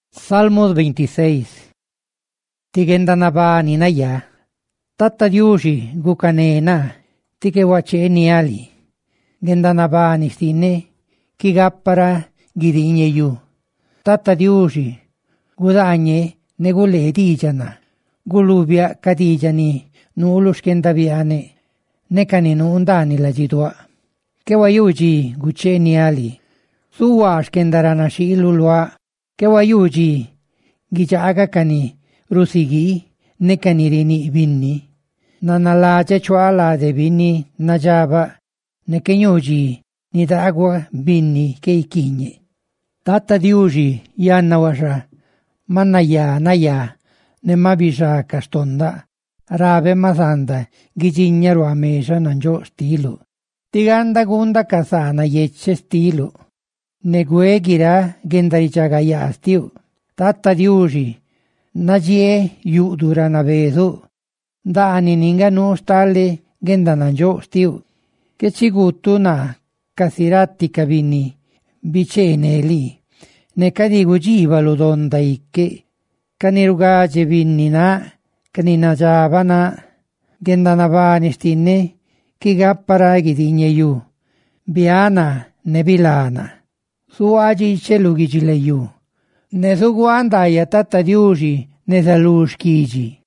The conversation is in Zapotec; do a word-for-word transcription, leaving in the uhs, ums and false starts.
Salmos veintiséis. Tigendanaba ninaya. Tata diushi gukanena. Tikewache niali. Gendanaba nistine. Kigappara gidiñeyu. Tata diushi gudanye negule dijana. Gulubia kadijani nuulushkendaviane. Nekani nuundani la jidwa. Kewayuji guche niali. Suwashkendarana shilulwa. Kewayuji gijaga kani rusigi nekanirini binni. Nanalaja chwala de binni najaba nekenyuji nidagwa binni keikinye. Tata diuji yanawasha manaya naya nemabisha kastonda rabe mazanda gijiñaru amesha nanjo stilu. Tiganda gunda kasana yeche stilu. Negue gira gendarichagaya astiu. Tata diuji najie yu durana vedu. Dani ninga no stale gendananjo stiu. Che cigutu na kasirati kabini bicene li. Ne kadigu jivalo donda ikke. Kanirugaje vinnina kaninajabana gendanabani stinne kigappara gidiñeyu. Biana nebilana. Suaji chelugijileyu. Ne suguandaya tata diuji ne salushkiji.